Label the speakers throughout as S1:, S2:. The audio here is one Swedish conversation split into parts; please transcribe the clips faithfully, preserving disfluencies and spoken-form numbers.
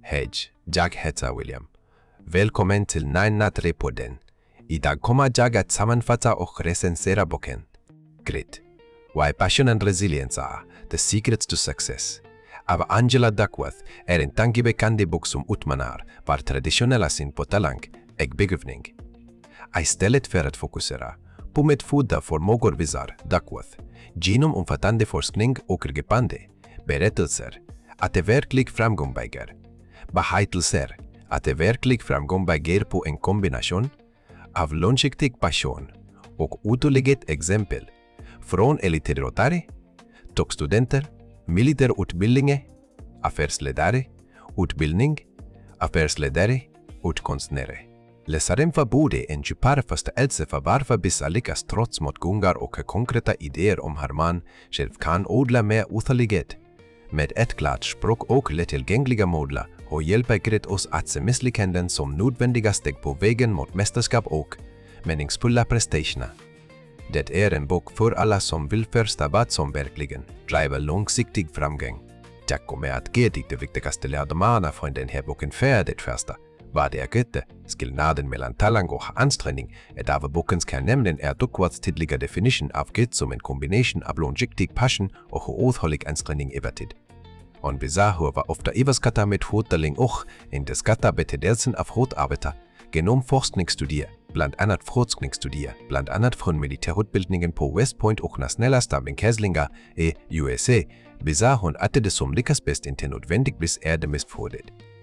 S1: Hej, jag heter William. Välkommen till nine na tre-podden. Idag kommer jag att sammanfatta och recensera boken Grit, Why Passion and Resilience Are The Secrets to Success av Angela Duckworth är en tankeväckande bok som utmanar vår traditionella syn på talang och begåvning. Istället för att fokusera på medfödda förmågor visar Duckworth genom omfattande forskning och gripande berättelser att det verklig framgång bygger. Berättelser att det verklig framgång bygger på en kombination av långsiktig passion och otåliga exempel från elitidrottare, toppstudenter, militärutbildningar, affärsledare, utbildning, affärsledare och konstnärer. Läsaren får både en djupare förståelse för varför vissa lyckas trots motgångar och konkreta idéer om hur man själv kan odla mer otålighet. Med ett klart språk och lättillgängliga modeller och hjälper Grit oss att se misslyckanden som nödvändiga steg på vägen mot mästerskap och meningsfulla prestationer. Det är en bok för alla som vill förstå vad som verkligen driver långsiktig framgång. Jag kommer att ge dig de viktigaste lärdomarna från den här boken för det första. Vad är Grit? Skillnaden mellan talang och ansträngning är av bokens kärnämnen är Duckworths tydliga definition av Grit som en kombination av långsiktig passion och uthållig ansträngning över tid. On bizarre hur ofta överskattar med hårdtaling och underskattar betydelsen av hårt arbete genom forskningsstudier, bland annat forskningsstudier, bland annat från militärutbildningen på West Point och nationella staben Käslingar i U S A, bizarre hon att det som lyckas bäst inte nödvändigtvis är det mest fådigt.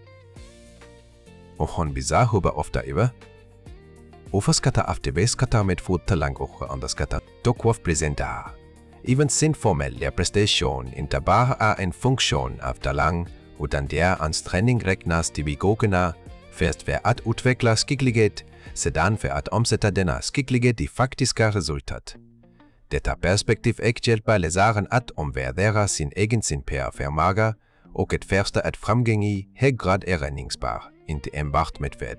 S1: Och hon bizarre hur ofta över överskattar av det väskattar med hårdtalang och underskattar Duckworth presenterar. Även sin formella prestation inte bara är en funktion av talang, utan der ansträngning räknas till begåvningar, först för att utveckla skicklighet, sedan för att omsätta denna skicklighet i faktiska resultat. Detta perspektiv hjälper läsaren att omvärdera sin egen sin per förmåga och att förstå att framgång i hög grad är räddningsbar, inte enbart med ved.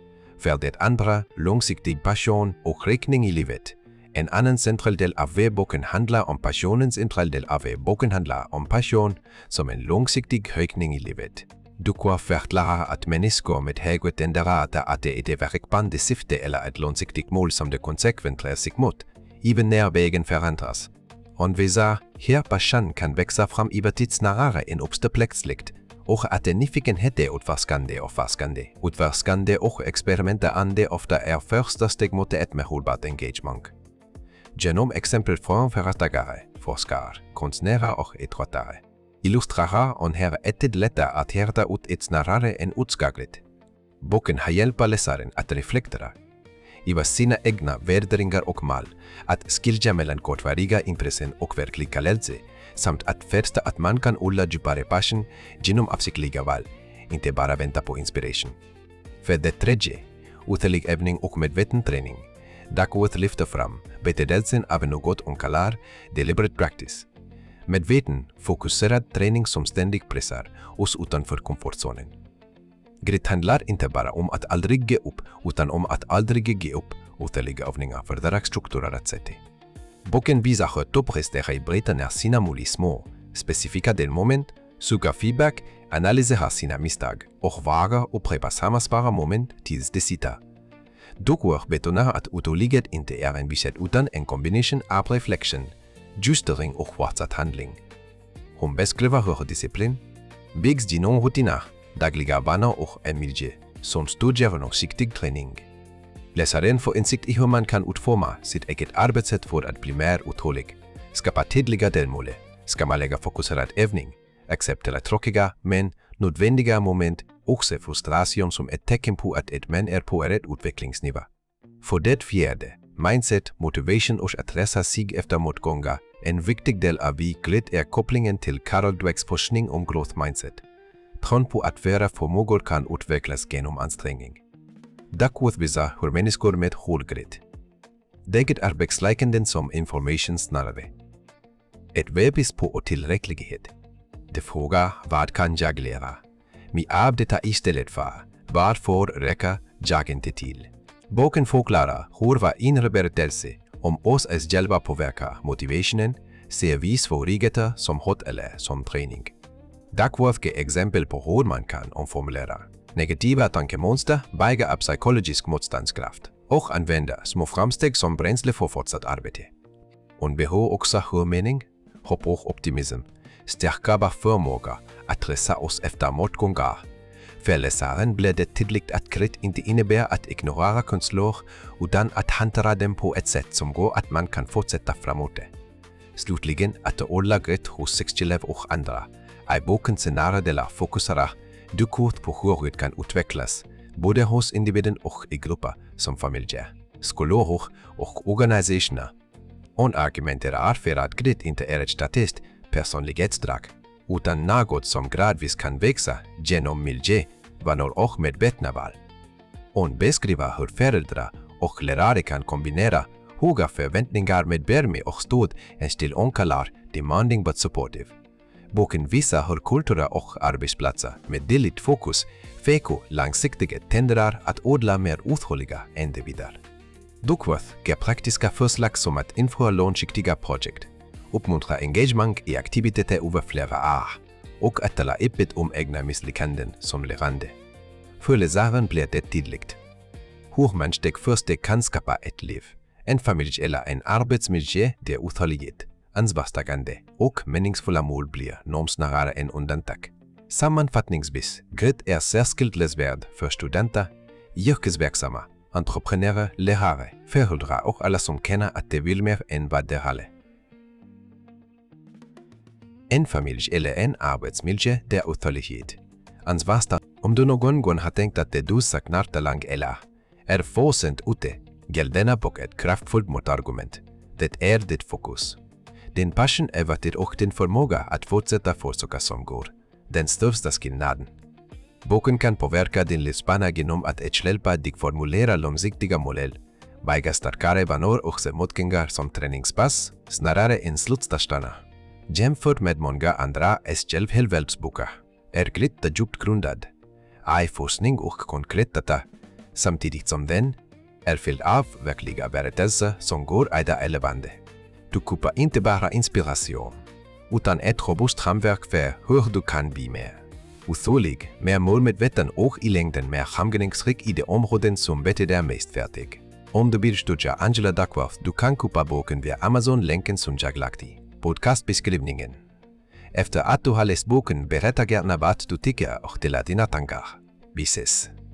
S1: För det andra, långsiktig passion och riktning i livet. En annan central del av boken handlar om passionens central del av boken handlar om passion som en långsiktig höjning i livet. Duckworth förklarar att människor med högt tenderar att det är ett verkbande syfte eller ett långsiktigt mål som de konsekventrar sig mot, även när vägen förändras. Hon visar hur passion kan växa fram över tid snarare än uppstå plötsligt, och att en nyfikenhet är utforskande och forskande, utforskande och experimenterande ofta är första steg mot ett mer hållbart engagemang. Genom exempel från företagare, forskare, konstnärer och idrottare illustrerar hon här ett lättare att härda ut ett snarare än utskagligt. Boken har hjälpt läsaren att reflektera över sina egna värderingar och mål, att skilja mellan kortvariga intressen och verklig kallelse, samt att förstå att man kan odla djupare passion genom avsiktliga val, inte bara vänta på inspiration. För det tredje, otålig övning och medveten träning. Duckworth lyfter fram betydelsen av något hon kallar deliberate practice. Medveten, fokuserad träning som ständigt pressar oss utanför komfortzonen. Grit handlar inte bara om att aldrig ge upp, utan om att aldrig ge upp otåliga övningar för deras strukturerat sätt. Boken visar hur topprestare bryter ner sina mål i små, specifika delmoment, suger feedback, analyserar sina misstag och vågar upprepa samma svåra moment tills det sitter. Duckworth betonar att otålighet inte är en visshet utan en kombination av reflection, justering och fortsatt handling. Hon beskriver hur disciplin byggs genom rutiner, dagliga vanor och en miljö som studerar långsiktig träning. Läsaren får insikt i hur man kan utforma sitt eget arbetssätt för att bli mer otålig, skapa tydliga delmål, skammalägga fokuserad övning, acceptera tråkiga men nödvändiga moment och se frustration som ett tecken på att ett man är på rätt utvecklingsnivå. För det fjärde, mindset, motivation och att resa sig efter motgångar. En viktig del av Grit är kopplingen till Carol Dwecks forskning om growth mindset. Tron på att våra förmågor kan utvecklas genom ansträngning. Duckworth visar hur människor med hård grit. Det är beslaganden som informationssnarare. Ett bevis på otillräcklighet. De frågar vad kan jag lära? Men av detta istället för varför räcker jag inte till? Boken förklarar hur var inre berättelse om oss att själva påverkar motivationen, ser vi svårigheter som hot eller som träning. Duckworth ge exempel på hur man kan omformulera negativa tankemönster, bygga upp psykologisk motståndskraft och använda små framsteg som bränsle för fortsatt arbete. Hon behöver också hörmening, hopp och optimism, stärka förmåga att resa oss efter motgångar. För läsaren blir det tydligt att krit inte innebär att ignorera känslor utan att hantera dem på ett sätt som går att man kan fortsätta framåt. Slutligen att hålla grit hos sextioelev och andra är boken senare delar fokuserar dukort på hur grit kan utvecklas både hos individen och i grupper som familjer, skolor och organisationer. Hon argumenterar för att grit inte är ett statiskt personlighetsdrag utan något som gradvis kan växa genom miljö, vanor och medvetna val. Hon beskriver hur föräldrar och lärare kan kombinera höga förväntningar med värme och stöd en stil hon kallar demanding but supportive. Boken visar hur kulturer och arbetsplatser med deligt fokus fäko långsiktiga tenderar att odla mer uthålliga individer. Duckworth ger praktiska förslag som att införa långsiktiga projekt, uppmuntra engagemang i aktiviteter över flera år och att tala öppet om egna misslyckanden som lärande. För läsaren blir det tydligt hur man steg för steg kan skapa ett liv, en familj eller en arbetsmiljö där uthållighet, ansvarstagande och meningsfulla mål blir norm snarare än undantag. Sammanfattningsvis, grit är särskilt läsvärd för studenter, yrkesverksamma, entreprenörer, lärare, föräldrar och alla som känner att de vill mer än vad de har. En familj eller en arbetsmiljö där uthållighet, ansvarstagande. Om du någon gång har tänkt att det du saknar talang eller är för sent ute, gäll denna bok ett kraftfullt motargument. Det är ditt fokus. Din passion över tid och din förmåga att fortsätta försöka som går. Den största skillnaden. Boken kan påverka din livsbana genom att hjälpa dig formulera långsiktiga mål, bygga starkare vanor och se motgångar som träningspass, snarare än slutstationer. Jämfört med många andra självhjälpsböcker är grit djupt grundad i forskning och konkret data, samtidigt som den är fylld av verkliga berättelser som går att elevande. Du köper inte bara inspiration, utan ett robust ramverk för hur du kan bli mer uthållig, mer målmedveten och i längden mer framgångsrik i de områden som betyder mest färdig. Om du vill studera Angela Duckworth, du kan köpa boken via Amazon-länken som jag lagt i podcastbeskrivningen. Efter att du har läst boken, berätta gärna vad du tycker och dela dina tankar. Vi ses!